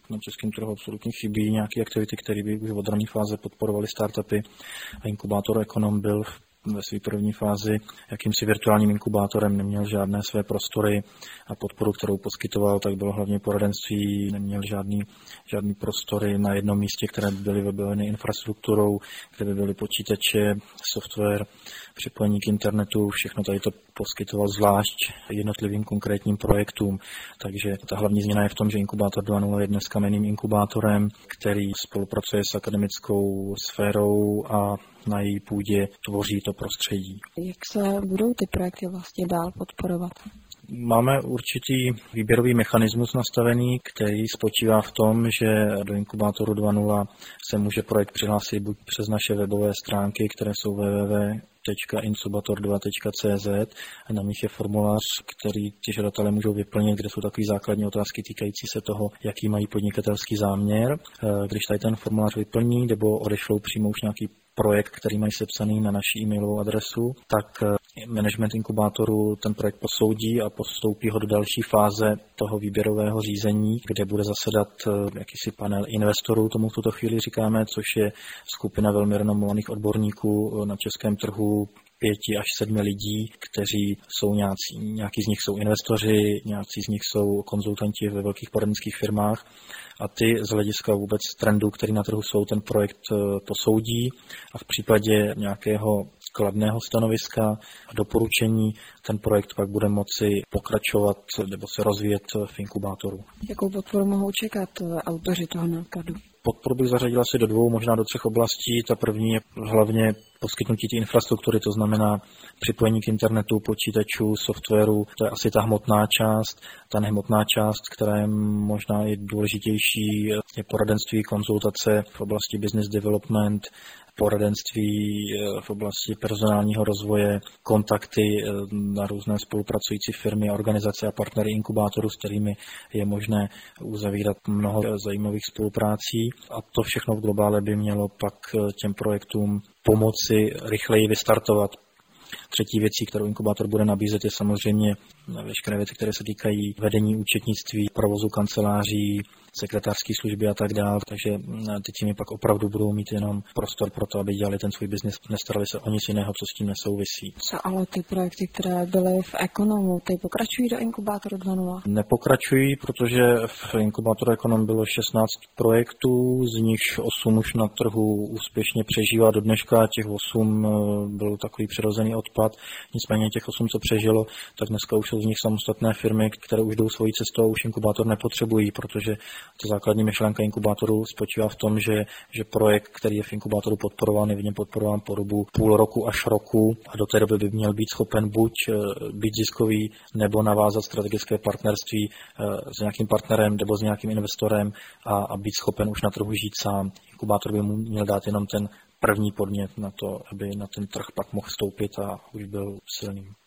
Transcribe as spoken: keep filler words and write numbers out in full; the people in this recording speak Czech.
na českém trhu absolutně chybí nějaké aktivity, které by už od rané fáze podporovaly startupy. A inkubátor Ekonom byl ve své první fázi jakýmsi virtuálním inkubátorem, neměl žádné své prostory a podporu, kterou poskytoval, tak bylo hlavně poradenství, neměl žádný, žádný prostory na jednom místě, které by byly vybaveny infrastrukturou, kde by byly počítače, software, připojení k internetu, všechno tady to poskytoval zvlášť jednotlivým konkrétním projektům. Takže ta hlavní změna je v tom, že Inkubátor dva tečka nula je dneska jmeným inkubátorem, který spolupracuje s akademickou sférou a na její půdě tvoří to prostředí. Jak se budou ty projekty vlastně dál podporovat? Máme určitý výběrový mechanismus nastavený, který spočívá v tom, že do Inkubátoru dva tečka nula se může projekt přihlásit buď přes naše webové stránky, které jsou w w w tečka incubator dva tečka c z a na nich je formulář, který ti žadatelé můžou vyplnit, kde jsou takové základní otázky týkající se toho, jaký mají podnikatelský záměr. Když tady ten formulář vyplní nebo odešlou přímo už nějaký projekt, který mají sepsaný na naší e-mailovou adresu, tak management inkubátoru ten projekt posoudí a postoupí ho do další fáze toho výběrového řízení, kde bude zasedat jakýsi panel investorů, tomu v tuto chvíli říkáme, což je skupina velmi renomovaných odborníků na českém trhu, pěti až sedmi lidí, kteří jsou nějací, nějaký z nich jsou investoři, nějací z nich jsou konzultanti ve velkých poradenských firmách a ty z hlediska vůbec trendů, který na trhu jsou, ten projekt posoudí a v případě nějakého kladného stanoviska a doporučení ten projekt pak bude moci pokračovat nebo se rozvíjet v inkubátoru. Jakou podporu mohou čekat autoři toho nápadu? Podporu bych zařadila asi do dvou, možná do třech oblastí. Ta první je hlavně poskytnutí té infrastruktury, to znamená připojení k internetu, počítačů, softwaru. To je asi ta hmotná část. Ta nehmotná část, která je možná i důležitější, je poradenství, konzultace v oblasti business development, poradenství v oblasti personálního rozvoje, kontakty na různé spolupracující firmy, organizace a partnery inkubátorů, s kterými je možné uzavírat mnoho zajímavých spoluprácí. A to všechno v globále by mělo pak těm projektům pomoci rychleji vystartovat. Třetí věcí, kterou inkubátor bude nabízet, je samozřejmě veškeré věci, které se týkají vedení účetnictví, provozu kanceláří, sekretářské služby a tak dále. Takže ty týmy pak opravdu budou mít jenom prostor pro to, aby dělali ten svůj biznis, nestarali se o nic jiného, co s tím nesouvisí. Co ale ty projekty, které byly v Ekonomu, ty pokračují do Inkubátoru dva tečka nula? Nepokračují, protože v Inkubátoru Ekonom bylo šestnáct projektů, z nich osm už na trhu úspěšně přežívá do dneška, těch osm byl takový přirozený odpad. Nicméně těch osm, co přežilo, tak dneska už jsou z nich samostatné firmy, které už jdou svojí cestou a už inkubátor nepotřebují, protože ta základní myšlenka inkubátoru spočívá v tom, že, že projekt, který je v inkubátoru podporován, je v něm podporován po dobu půl roku až roku a do té doby by měl být schopen buď být ziskový nebo navázat strategické partnerství s nějakým partnerem nebo s nějakým investorem a, a být schopen už na trhu žít sám. Inkubátor by mu měl dát jenom ten první podnět na to, aby na ten trh pak mohl vstoupit a už byl silný.